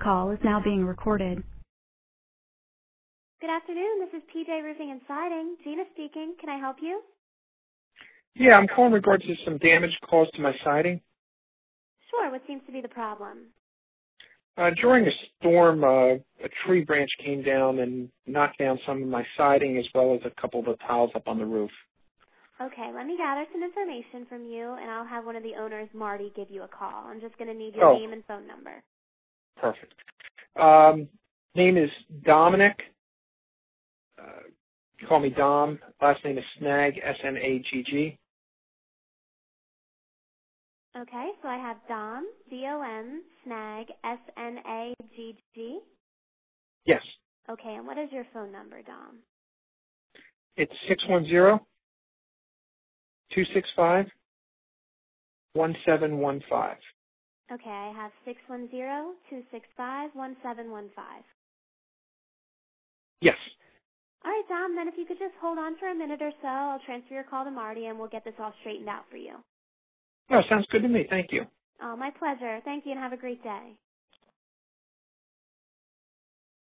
call is now being recorded. Good afternoon. This is PJ Roofing and Siding. Gina speaking. Can I help you? Yeah, I'm calling in regards to some damage caused to my siding. Sure. What seems to be the problem? During a storm, a tree branch came down and knocked down some of my siding as well as a couple of the tiles up on the roof. Okay, let me gather some information from you, and I'll have one of the owners, Marty, give you a call. I'm just going to need your name and phone number. Perfect. Name is Dominic. Call me Dom. Last name is Snagg, S-N-A-G-G. Okay, so I have Dom, D-O-M, Snagg, S-N-A-G-G. Yes. Okay, and what is your phone number, Dom? It's 610-265-1715. Okay, I have 610-265-1715. Yes. All right, Dom, then if you could just hold on for a minute or so, I'll transfer your call to Marty, and we'll get this all straightened out for you. No, sounds good to me. Thank you. Oh, my pleasure. Thank you, and have a great day.